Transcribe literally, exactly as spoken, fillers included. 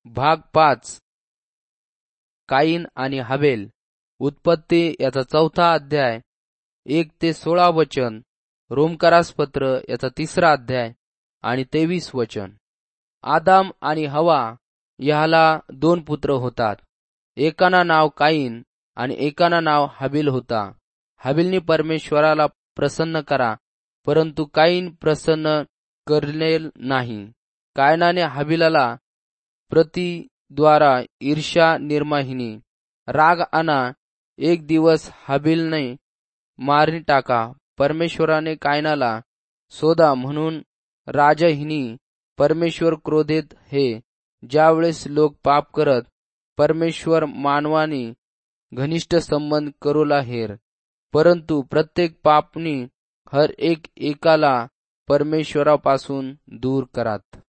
भाग पाच. काईन आणि हाबेल. उत्पत्ती याचा चौथा अध्याय एक ते सोळा वचन. रोमकारास पत्र याचा तिसरा अध्याय आणि तेवीस वचन. आदाम आणि हवा ह्याला दोन पुत्र होतात. एकाना नाव काईन आणि एकाना नाव हाबील होता. हाबीलने परमेश्वराला प्रसन्न करा, परंतु काईन प्रसन्न करले नाही. कायनाने हाबीलाला प्रतिद्वारा ईर्ष्या निर्माहिनी राग आणा. एक दिवस हाबीलने मारणी टाका. परमेश्वराने कायनाला सोदा म्हणून राजहिनी. परमेश्वर क्रोधित हे ज्यावेळेस लोक पाप करत, परमेश्वर मानवानी घनिष्ठ संबंध करूला हेर, परंतु प्रत्येक पापनी हर एक एकाला परमेश्वरापासून दूर करात.